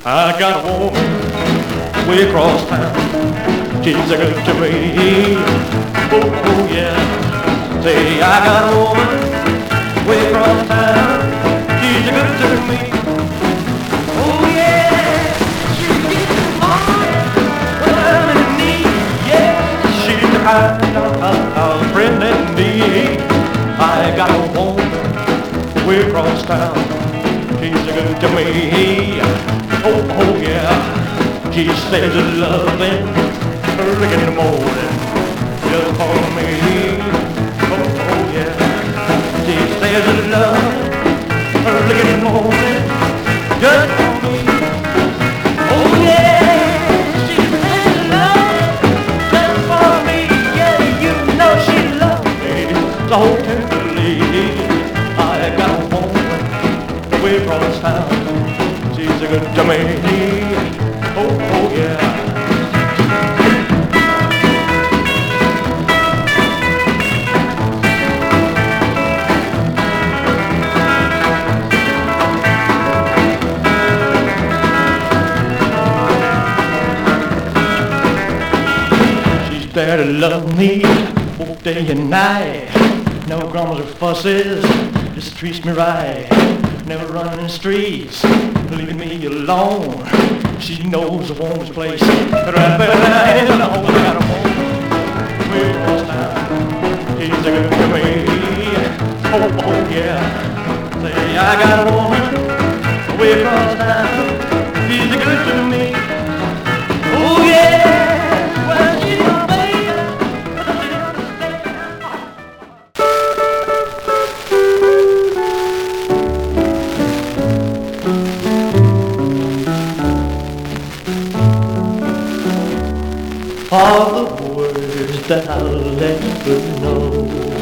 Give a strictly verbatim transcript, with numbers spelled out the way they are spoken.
I got a woman way across town. She's a good to me. Oh, oh yeah. Say, I got a woman way across town. She's a good to me. Oh yeah. She's getting on what I'm in need. Yeah. She's the kind of, of, of friend that need. I got a woman way across town. She's a good to me. Oh, oh yeah. She says it's loving early in the morning just for me. Oh, oh yeah. She says it's loving early in the morning just for me. Oh yeah. She says it's loving just for me. Yeah, you know she loves me so tenderly. I got a woman way across town. She's a good to me. Oh, oh yeah. She's there to love me both day and night. No grumbles or fusses, just treats me right. Never running the streets, leaving me alone. She knows a woman's place right behind the home. I got a woman way across town. She's a good to me. Oh, oh yeah. Say, I got a woman way across town. She's a good to me. Oh yeah. Well, she's a baby, but she understands. All the words that I'll ever know.